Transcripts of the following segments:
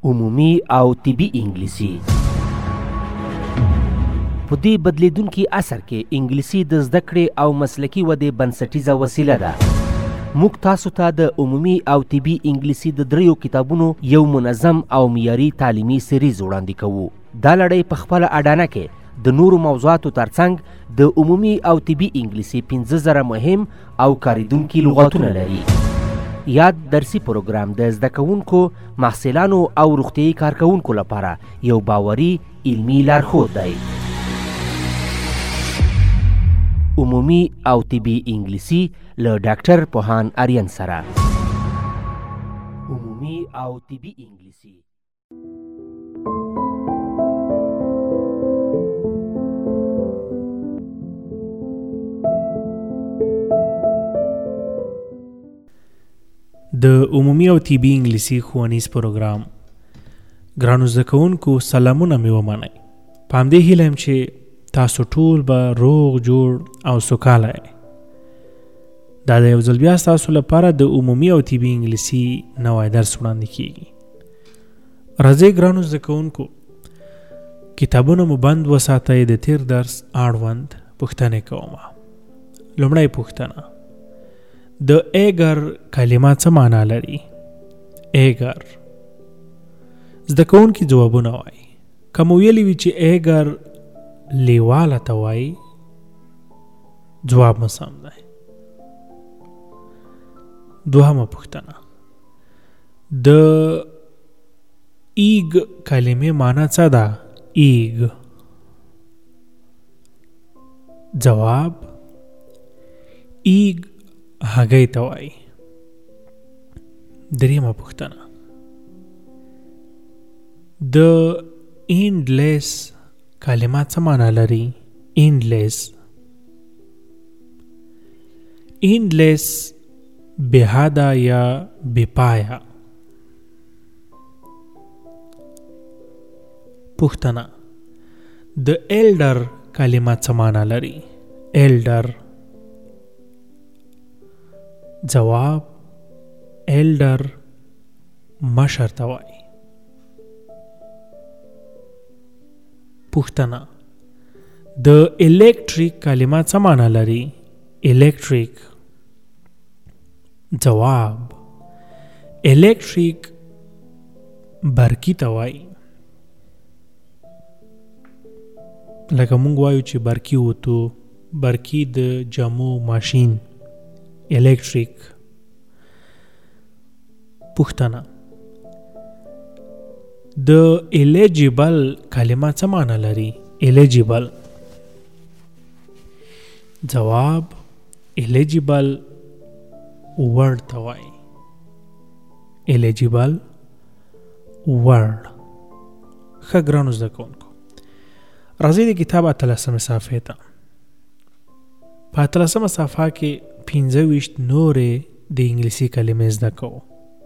عمومي او طبي انګلیسي. په دې بدلیدونکي عصر کې انګلیسي د زده کړې او مسلکي ودې بنسټیزه وسیله ده. موږ تاسو ته د عمومي او طبي انګلیسي د 3 کتابونو یو منظم او معیاري تعلیمي سریز وړاندې کوو. دا لړۍ په خپله اډانه کې د نورو موضوعاتو ترڅنګ د عمومي او طبي انګلیسي 15,000 مهم او کاریدونکي لغاتونه لري. یاد درسي پروګرام د زده کوونکو، محصلانو او روغتیايي کارکوونکو لپاره یو باوري علمي لارښود دی. عمومي او طبي انګلیسي له ډاکټر پوهان آریان سره. عمومي او طبي انګلیسي. د عمومي او طبي انګلیسي ښوونیز پروګرام ګرانو زده کوونکو سلامونه مې ومنئ. په همدې هیله یم چې تاسو ټول به روغ جوړ او سوکاله یې. دا د یو ځل بیا ستاسو لپاره د عمومي او طبي انګلیسي نوی درس وړاندې کیږي. راځئ ګرانو زده کوونکو کتابونه مو بند وساتئ. د تیر درس اړوند پوښتنې کومه. لومړی پوښتنه: د ایګر کلمه څه معنا لري؟ ایګر. زده کوونکي ځوابونه وایي. که مو ویلي وي چې ایګر لیواله ته وایي، ځواب مو سم دی. دوهمه پوښتنه: د ایګ کلمې معنا څه ده؟ ایګ. ځواب: ایګ هګۍ ته وایي. دریمه پوښتنه: د اینډلیس کلمه څه معنا لري؟ اینډلیس. اینډلیس بېحده یا بېپایه. پوښتنه: د ایلډر کلمه څه معنا لري؟ ایلډر. ځواب: ایلډر مشر ته وایي. پوښتنه: د الیکټریک کلمه څه معنا لري؟ الیکټریک. ځواب: الیکټریک برقی ته وایي. لکه مونږ وایو چې برقی وتو، برقی د جامو ماشین، الیکټریک. پوښتنه: د الیجیبل کلمه څه معنا لري؟ الیجیبل. ځواب: الیجیبل ورډ ته وایي. الیجیبل ورډ. ښه ګرانو زده کوونکو راځئ د کتاب 18 صفحې ته. په 18 صفحه کې 25 نورې د انګلیسي کلمې زده کوو.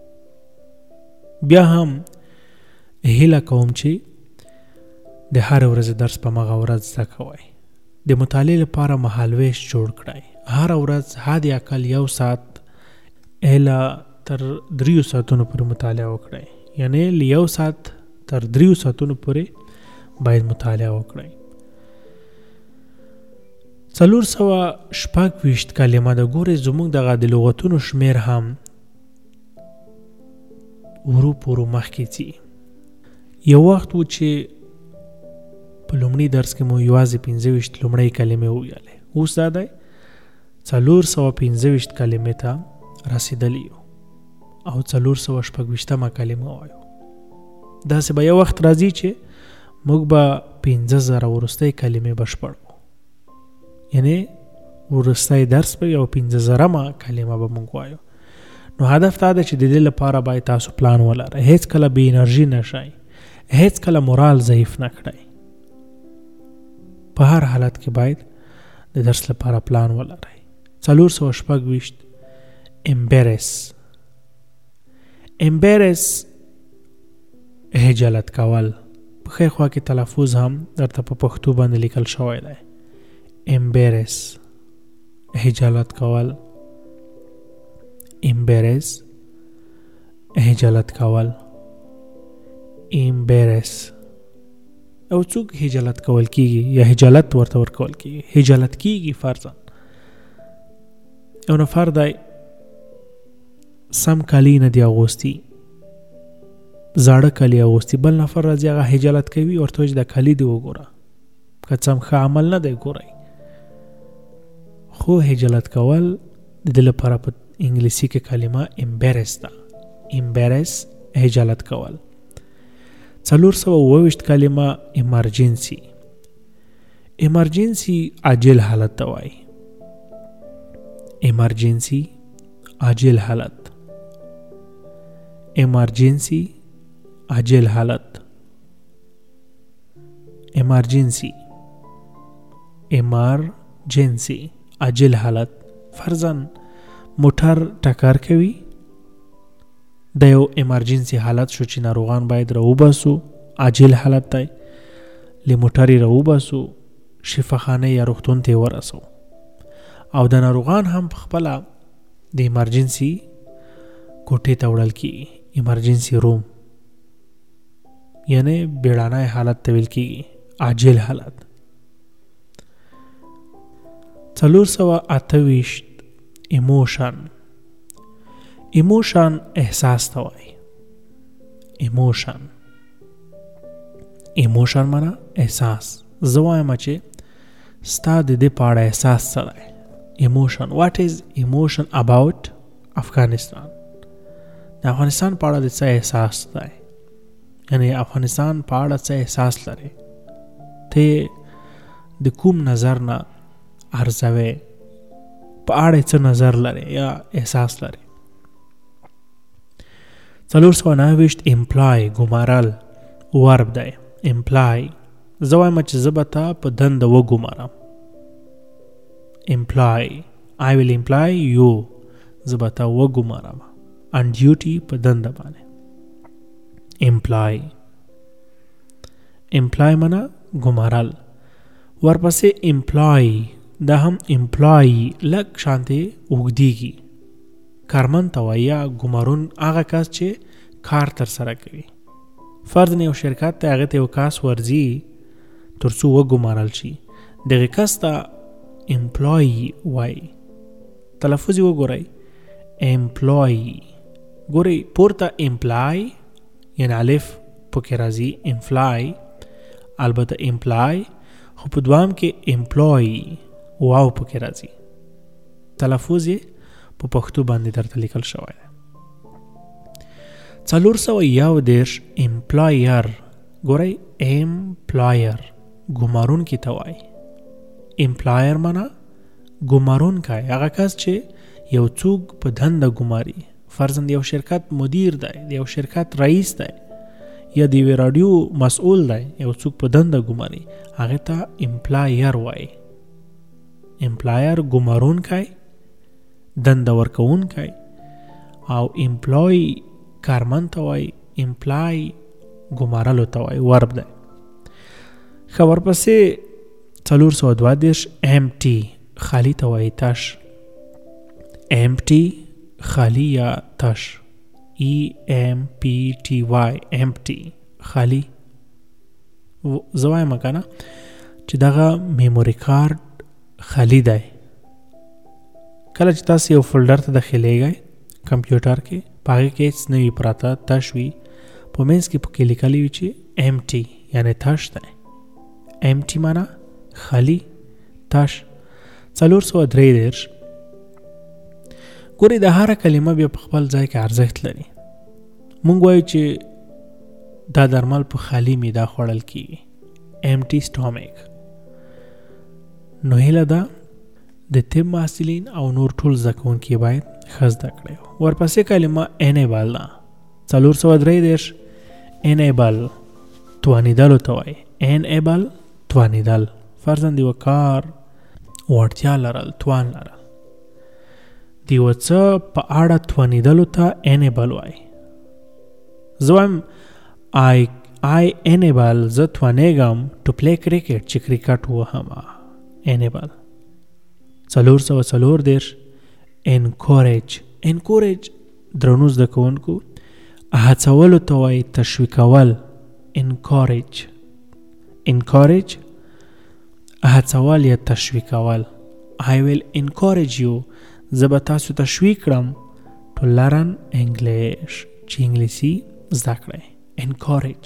بیا هم هیله کوم چې د هر ورځ درس په مغه ورځ زده کوئ. د مطالعې لپاره مهالویش جوړ کړئ. هر ورځ حد اقل 1 ساعت اله تر 3 ساعتونو پورې مطالعه وکړئ. یعنی له 1 ساعت تر 3 ساعتونو پورې باید مطالعه وکړئ. 426 کلمه د ګورې زموږ دغه د لغتونو شمیر هم ورو پورو مخکې ځي. یو وخت و چې په لومړي درس کې مو یوازې 25 لومړۍ کلمې وویلې. اوس دا دی 425 کلمې ته رسېدلی یو او 426 کلمه وایو. داسې به یو وخت راځي چې موږ به 15,000 وروستۍ کلمې بشپړ کړو. یعنی وروستی درس به یو 15,000 کلمه به موږ وایو. نو هدف دا ده چې د دې لپاره باید تاسو پلان ولرئ. هیڅ کله بې انرژي نشئ. هیڅ کله مورال ضعیف نه کړئ. په هر حالت کې باید د درس لپاره پلان ولرئ. 426 امبیرس. امبیرس هجالت کول. په ښي خوا کې تلفظ هم درته په پښتو باندې لیکل شوی دی. امبیرس هجالت کول. امبیرس هجالت کول. embarrass. او څوک هجالت کول کیږي یا هجالت ورته ورکول کیږي. هجالت کیږي فرضاً یو نفر دی سم کالی نه دی اغوستی، زاړه کالی اغوستی، بل نفر راځي هغه هجالت کوي ورته وایي دا کالی دی وګوره، که څه هم ښه عمل نه دی ګورئ. خو هجالت کول د دې لپاره په انګلیسي کې کلمه embarrass ده. embarrass هجالت کول. 428 کلمه emergency. emergency عاجل حالت ته وایي. emergency عاجل حالت. emergency عاجل حالت. emergency emergency عاجل حالت. فرضاً موټر ټکر کوي، د یو ایمرجنسي حالت شو چې ناروغان باید راوباسو، عاجل حالت دی، له موټرې راوباسو، شفاخانه یا روغتون ته ورسو. او د ناروغان هم په خپله د ایمرجنسي کوټې ته وړل کېږي، ایمرجنسي روم، یعنی بیړنی حالت ته ویل کېږي، عاجل حالت. 428 ایموشن. ایموشن احساس ته وایي. ایموشن. ایموشن معنا احساس. زه وایم چې ستا د دې په اړه احساس څه دی. ایموشن. واټ از ایموشن اباوت افغانستان. د افغانستان په اړه د څه احساس دی، یعنی افغانستان په اړه څه احساس لري، ته د کوم نظر نه ارزوي، په اړه څه نظر لري یا احساس لري. 429 امپلای ګمارل ورب دی. امپلای زه وایم چې زه به تا په دنده وګمارم. امپلای I will employ you. زه به تا وګمارم. on duty په دنده باندې. امپلای. امپلای معنا ګمارل. ورپسې امپلای دا هم امپلای لک شانته وګدیږي. کارمن ته وایي یا ګمارون هغه کس چې کار تر سره کوي. فرض یو شرکت ته هغه ته یو کس ورځي تر څو وګمارل شي، دغه کس ته امپلای وایي. تلفظ یې وګورئ، امپلای. ګورئ پورته امپلای یعنی الف پکې راځي، امپلای البته امپلای، خو په دوام کې امپلای واو پکې راځي. تلفظ یې په پښتو باندې درته لیکل شوی دی. 431 امپلایر. ګورئ امپلایر ګمارون کی ته وایي. امپلایر معنا ګمارون کای، هغه کس چې یو څوک په دنده ګماري. فرضاً یو شرکت مدیر دی، یو شرکت رئیس دی، یا د یوې راډیو مسؤل دی، یو څوک په دنده ګماري، هغه ته امپلایر وایي. امپلایر ګمارون کای، دنده ورکون کای، او امپلای کارمن ته وایي، امپلای ګمارلو ته وایي، ورب دی. خبر پسې 422 empty خالی ته وایي، تش. empty خالی یا تش. EMPTY empty خالی. زه وایم کنه چې دغه میموري کارت خالی دی. کله چې تاسو یو فولډر ته داخليږئ کمپیوټر کې، پاګه کې هیڅ نه وي پراته، تش وي، په منځ کې پکې لیکلی وي چې empty یعنی تش دی. empty معنا خالی، تش. 433 ګورئ د هر کلمه بیا په خپل ځای کې ارزښت لري. مونږ وایو چې دا درمل په خالی معده خوړل کیږي، empty stomach. نو هیله ده د طب محصلین او نور ټول زده کوونکي باید ښه زده کړي. ورپسې کلمه enable ده. 433 enable توانیدلو ته وایي. enable توانیدل. فرضاً د یو کار وړتیا لرل، توان لرل. د یو څه په اړه توانیدلو ته enable وایي. زه وایم I enable زه توانېږم to play cricket چې کرکټ وهم. enable. 434 encourage. encourage درنو زده کوونکو هڅولو ته وایي، تشویقول. encourage هڅول یا تشویقول. I will encourage you زه به تاسو تشویق کړم to learn English چې انګلیسي زده کړئ. encourage.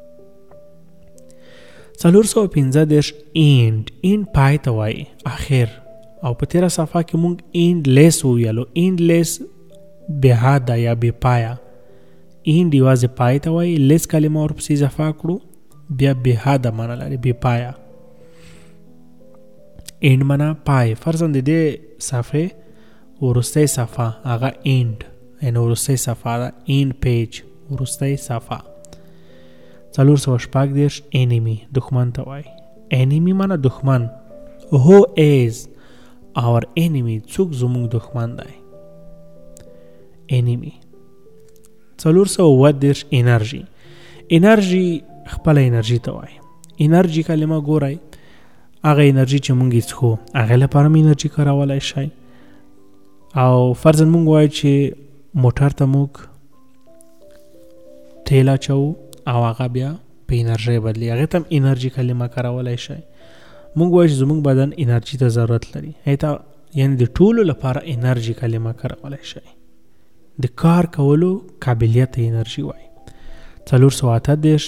415 end پای ته وایي اخر. او په تیره صفحه کې مونږ endless وویلو. endless بې حده یا بې پایه. end یوازې پای ته وایي، less کلمه ورپسې اضافه کړو بیا بې حده معنی لري، بې پایه. end معنا پای. فرضاً د دې صفحې وروستۍ صفحه هغه end یعنې وروستۍ صفحه ده. end page وروستۍ صفحه. 416 enemy دښمن ته وایي. enemy معنا دښمن. who is our enemy څوک زموږ دښمن دی. enemy. 418 انرژي. انرژي خپل انرژي ته وایي. انرژي کلمه ګورئ هغه انرژي چې مونږ یې څښو هغې لپاره هم انرژي کارولی شئ. او فرضاً مونږ وایو چې موټر ته موږ تیل اچوو او هغه بیا په انرژۍ بدلي، هغې ته هم انرژي کلمه کارولی شئ. مونږ وایو چې زمونږ بدن انرژي ته ضرورت لري، هغې ته یعنې د ټولو لپاره انرژي کلمه کارولی شئ. د کار کولو قابلیت ته انرژي وایي. 418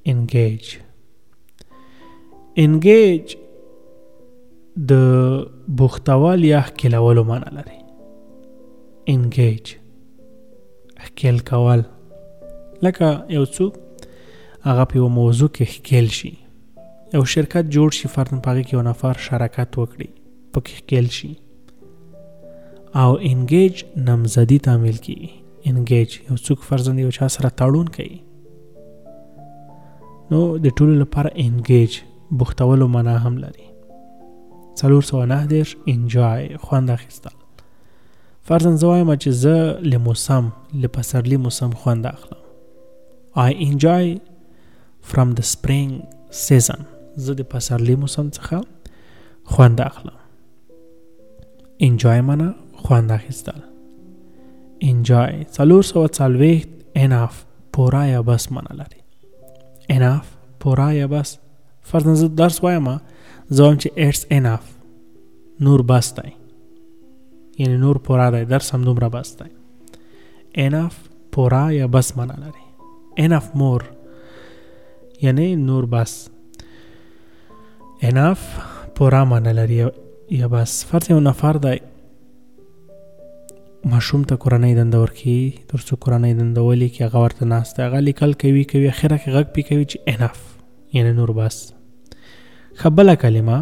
engage د بوختول یا ښکېلولو معنی لري. engage ښکېل کول، لکه یو څوک هغه په یو موضوع کې ښکېل شي، یو شرکت جوړ شي، فرضاً په هغې کې یو نفر شراکت وکړي، پکې ښکېل شي. او engage نامزدي ته عامل کېږي. engage یو څوک فرضاً یو چا سره تړون کوي، نو د ټولو لپاره engage بوختولو معنا هم لري. 419 enjoy خوند اخیستل. فرضاً زه وایم چې زه له موسم له پسرلي موسم خوند اخلم. I enjoy from the spring season. زه د پسرلي موسم څخه خوند اخلم. enjoy معنا خوند اخیستل. enjoy. 440 enough پورا یا بس معنا لري. enough پورا یا بس. فرضاً زه درس وایم زه وایم چې it's enough نور بس دی، یعنی نور پورا دی، درس هم دومره بس دی. enough پورا یا بس معنا لري. enough more یعنی نور بس. enough پورا معنا لري یا بس. فرض یو نفر دی ماشوم ته کورنۍ دنده ورکوي، تر څو کورنۍ دنده ولیکي، هغه ورته ناست دی، هغه لیکل کوي اخره کې غږ پې کوي چې enough یعنی نور بس. ښه بله کلمه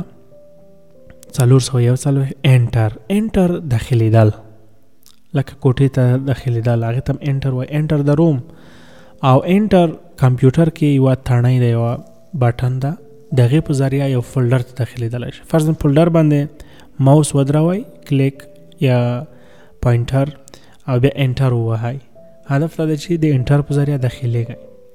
441 enter داخلیدل، لکه کوټې ته داخلیدل، هغې ته هم enter وایي. enter د روم. او enter کمپیوټر کې یوه تڼۍ ده، یوه بټن ده، د هغې په ذریعه یو فولډر ته داخلیدلی شي. فرضاً فولډر باندې ماوس ودروئ، کلیک یا پوینټر او بیا انټر ووهئ. هدف دا ده چې د انټر په ذریعه داخلیږئ.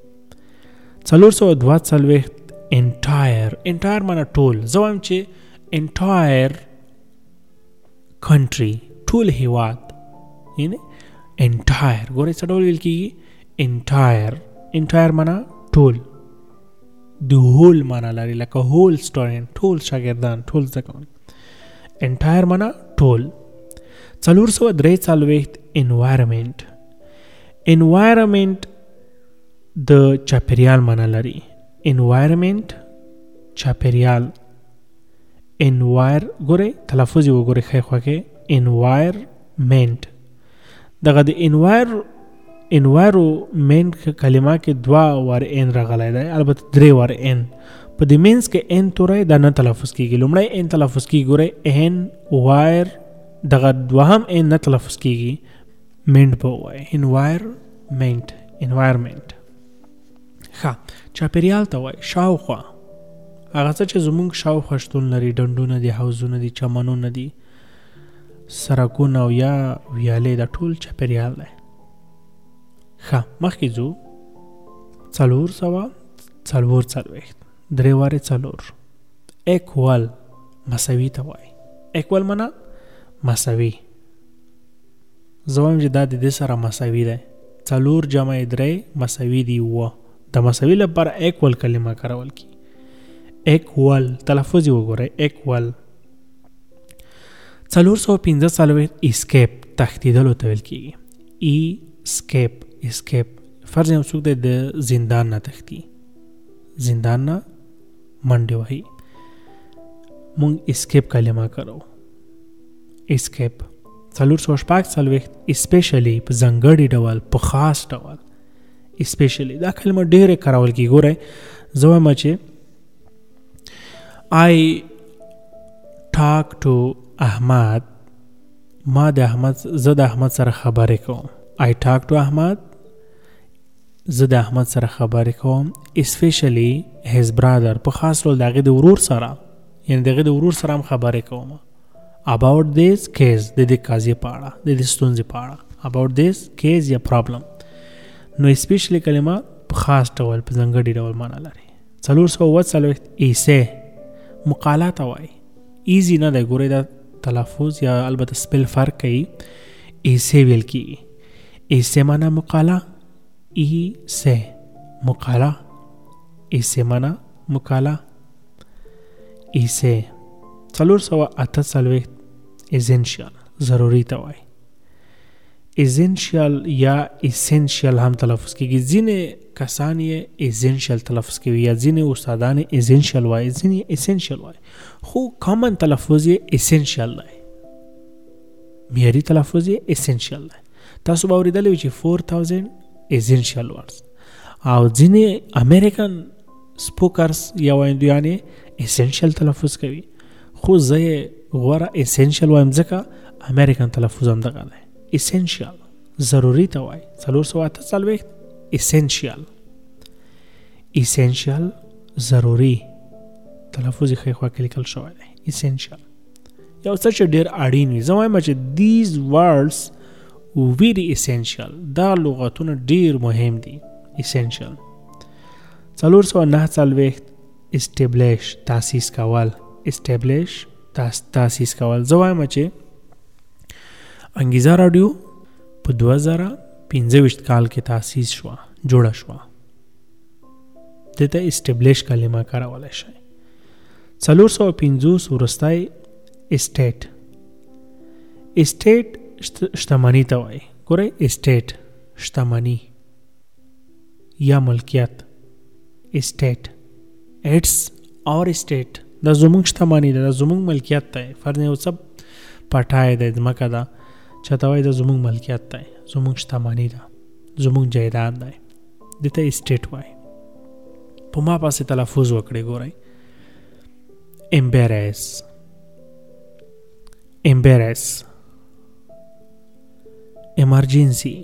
442 entire معنا ټول. زه وایم چې entire country ټول هیواد، یعنی entire ګورئ څه ډول ویل کېږي. entire معنا ټول، د هول معنا لري، لکه هول student ټول شاګردان ټول زده کوونکي. entire معنا ټول. 443 environment د چاپیریال معنا لري. environment چاپیریال. ګورئ تلفظ یې وګورئ ښی خوا کې. environment. دغه د environment کلمه کې 2 واره n راغلی دی، البته 3 واره n. په د مینس کې n توری دا نه تلفظ کېږي. لومړی n تلفظ کېږي، ګورئ دغه دوهم n نه تلفظ کېږي، منټ به ووایي. environment. ښه چاپیریال ته وایي شاوخوا، هغه څه چې زموږ شاوخوا شتون لري، ډنډونه دي، حوضونه دي، چمنونه دي، سړکونه او یا ویالې، دا ټول چاپیریال دی. ښه مخکې ځو. 444 3 وارې 4 equal مساوي ته وایي. equal معنا مساوي. زه وایم چې دا د دې سره مساوي دی. 4 جمع 3 مساوي دی 9. مساوي لپاره equal کلمه کارول کی. equal تلفظ یې وګورئ equal. 445 escape تښتېدلو ته ویل کېږي. escape فرض یو څوک د زندان نه تښتي، زندان نه منډې وهي، مونږ escape کلمه کارو. escape 446 especially په ځانګړي ډول، په خاص ډول. especially دا کلمه ډېره کارول کېږي. ګورئ زه وایم چې I talk to احمد، ما د احمد، زه د احمد سره خبرې کوم. I talk to احمد، زه د احمد سره خبرې کوم. especially his brother، په خاص ډول د هغې د ورور سره، یعنی د هغې د ورور سره هم خبرې کوم. about this case د دې قضیې په اړه، د دې ستونزې په اړه. about this case یا problem. نو especially کلمه په خاص ډول، په ځانګړي ډول معنا لري. 447 ایسه مقاله ته وایي. ایزی نه دی، ګورئ دا تلفظ یا البته سپل فرق کوي. ایسه ویل کېږي. ایسه معنا مقاله، ایسه مقاله، ایسه معنا مقاله، ایسه. 448 essential ضروري ته وایي. essential یا essential هم تلفظ کېږي. ځینې کسان یې essential تلفظ کوي یا ځینې استادان essential وایي، ځینې essential وایي، خو کامن تلفظ یې essential دی، معیاري تلفظ یې essential دی. تاسو به اورېدلی وي چې 4000 essential words، او ځینې امریکن سپوکرز یا ویندویان یې essential تلفظ کوي، خو زه یې غوره essential وایم ځکه امریکن تلفظ هم دغه دی. essential ضروري ته وایي. 448 essential ضروري تلفظ یې ښی خوا کې لیکل شوی دی. essential یو څه چې ډېر اړین وي. زه وایم چې these words very essential، دا لغتونه ډېر مهم دي. essential. 449 establish تاسیس کول. establish تاسیس کول. زه وایم چې انګیزه راډیو په 2025 کال کې تاسیس شوه، جوړه شوه. دته استبلیش کلمه کارولی شئ. 450 وروستی اسټیټ. اسټیټ شتمني ته وایي. ګورئ اسټیټ شتمني یا ملکیت. اسټیټ اټس اور اسټیټ، دا زمونږ شتمني ده، دا زمونږ ملکیت دی. فرض یو څه پټای دی، ځمکه ده، چاته وایي دا زمونږ ملکیت دی، زمونږ شتمني ده، زمونږ جایداد دی، دته اسټیټ وایي. په ما پاسې تلفظ وکړئ. ګورئ embarrass emergency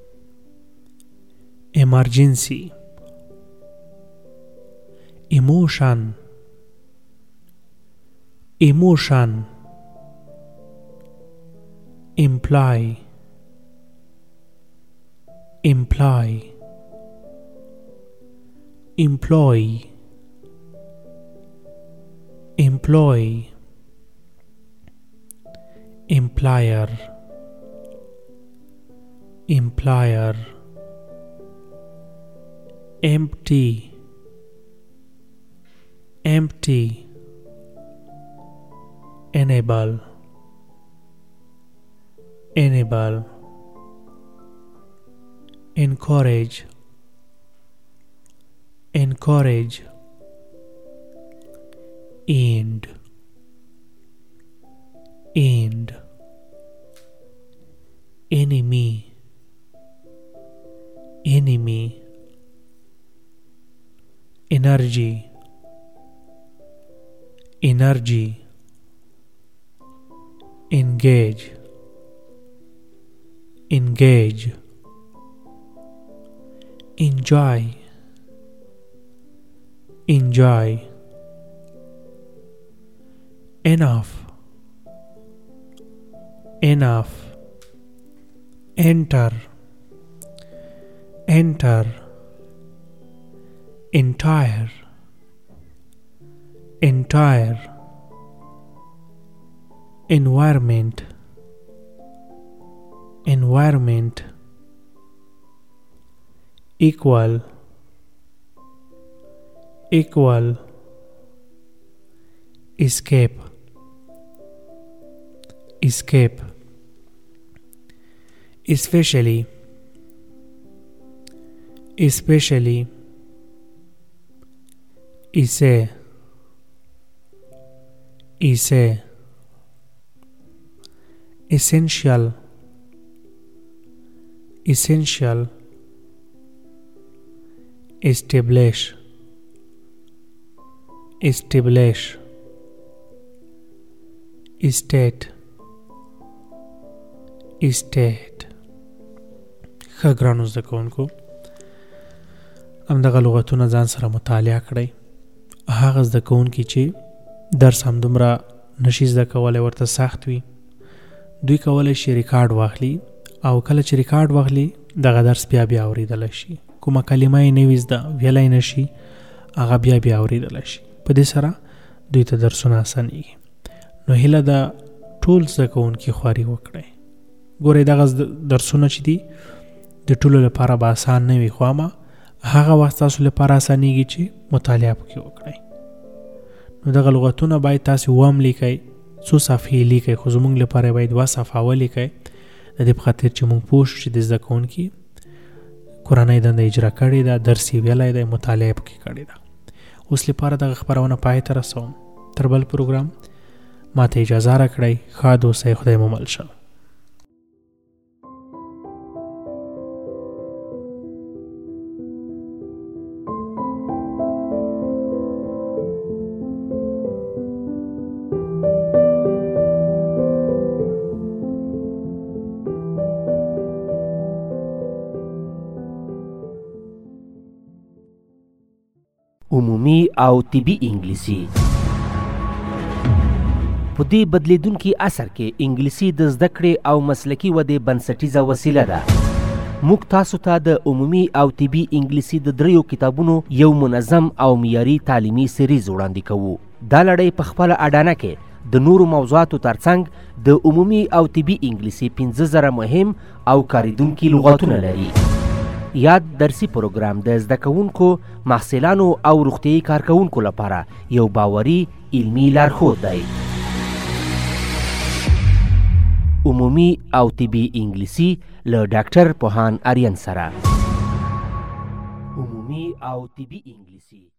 emotion imply employee employer empty enable encourage end enemy energy engage enjoy enough enter entire environment equal equal, escape, escape, especially, especially, इसे, इसे, essential, essential, establish, establish, estate, estate. ښه ګرانو زده کوونکو، همدغه لغتونه ځان سره مطالعه کړئ. هغه زده کوونکي چې درس همدومره نشي زده کولی، ورته سخت وي، دوی کولی شي ریکارډ واخلي او کله چې ریکارډ واخلي دغه درس بیا اورېدلی شي. کومه کلمه یې نه وي زده ویلی نه شي، هغه بیا اورېدلی شي. په دې سره دوی ته درسونه اسانېږي. نو هیله ده ټول زده کوونکي خواري وکړئ. ګورئ دغه درسونه چې دي د ټولو لپاره به اسان نه وي، خو اما هغه وخت تاسو لپاره اسانېږي چې مطالعه پکې وکړئ. نو دغه لغتونه باید تاسو وام لیکئ، څو صفحې لیکئ، خو زموږ لپاره باید 2 صفحه ولیکئ، د دې په خاطر چې موږ پوه شو چې د زده کوونکي کورنۍ دنده اجرا کړې ده، درس یې ویلی دی، مطالعه پکې کړې ده. اوس لپاره دغه خپرونه پای ته رسوم. تر بل پروګرام ما ته اجازه راکړئ. ښاد اوسئ، خدای مو مل شه. عمومي او طبي انګلیسي. په دې بدلیدونکي عصر کې انګلیسي د زده کړې او مسلکي ودې بنسټیزه وسیله ده. موږ تاسو ته د عمومي او طبي انګلیسي د 3 کتابونو یو منظم او معیاري تعلیمي سریز وړاندې کوو. دا لړۍ په خپله اډانه کې د نورو موضوعاتو ترڅنګ د عمومي او طبي انګلیسي 15,000 مهم او کاریدونکي لغتونه لري. یاد درسي پروګرام د زده کوونکو، محصلانو او روغتیايي کارکوونکو لپاره یو باوري علمي لارښود دی. عمومي او طبي انګلیسي له ډاکټر پوهان آریان سره. عمومي او طبي انګلیسي